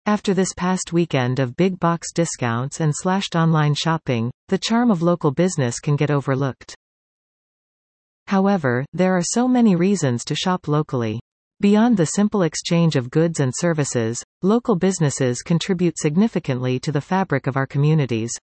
After this past weekend of big box discounts and slashed online shopping, the charm of local business can get overlooked. However, there are so many reasons to shop locally. Beyond the simple exchange of goods and services, local businesses contribute significantly to the fabric of our communities.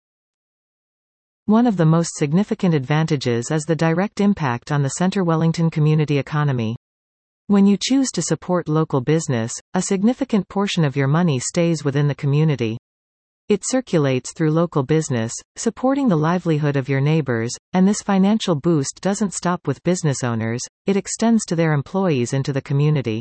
One of the most significant advantages is the direct impact on the Centre Wellington community economy. When you choose to support local business, a significant portion of your money stays within the community. It circulates through local business, supporting the livelihood of your neighbors, and this financial boost doesn't stop with business owners, it extends to their employees into the community.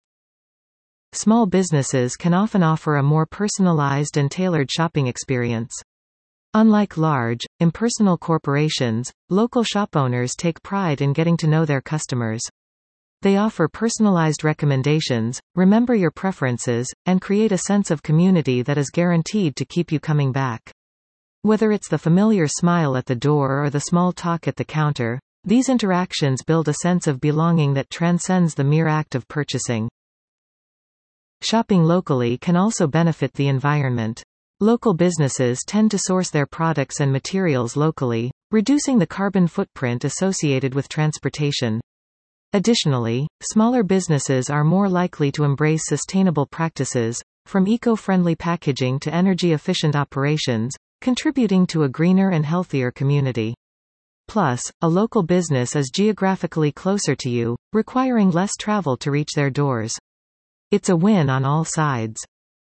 Small businesses can often offer a more personalized and tailored shopping experience. Unlike large, impersonal corporations, local shop owners take pride in getting to know their customers. They offer personalized recommendations, remember your preferences, and create a sense of community that is guaranteed to keep you coming back. Whether it's the familiar smile at the door or the small talk at the counter, these interactions build a sense of belonging that transcends the mere act of purchasing. Shopping locally can also benefit the environment. Local businesses tend to source their products and materials locally, reducing the carbon footprint associated with transportation. Additionally, smaller businesses are more likely to embrace sustainable practices, from eco-friendly packaging to energy-efficient operations, contributing to a greener and healthier community. Plus, a local business is geographically closer to you, requiring less travel to reach their doors. It's a win on all sides.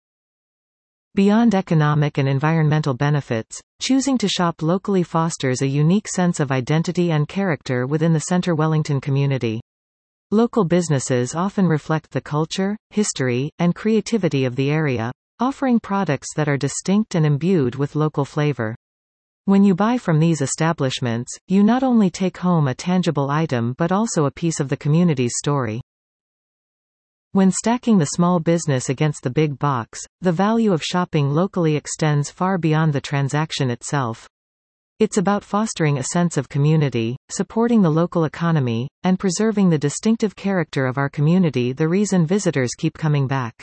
Beyond economic and environmental benefits, choosing to shop locally fosters a unique sense of identity and character within the Centre Wellington community. Local businesses often reflect the culture, history, and creativity of the area, offering products that are distinct and imbued with local flavor. When you buy from these establishments, you not only take home a tangible item but also a piece of the community's story. When stacking the small business against the big box, the value of shopping locally extends far beyond the transaction itself. It's about fostering a sense of community, supporting the local economy, and preserving the distinctive character of our community, the reason visitors keep coming back.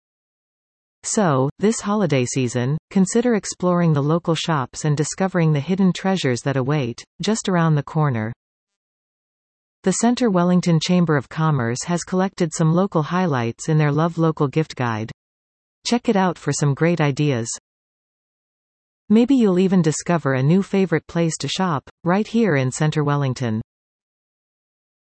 So, this holiday season, consider exploring the local shops and discovering the hidden treasures that await, just around the corner. The Centre Wellington Chamber of Commerce has collected some local highlights in their Love Local gift guide. Check it out for some great ideas. Maybe you'll even discover a new favorite place to shop, right here in Centre Wellington.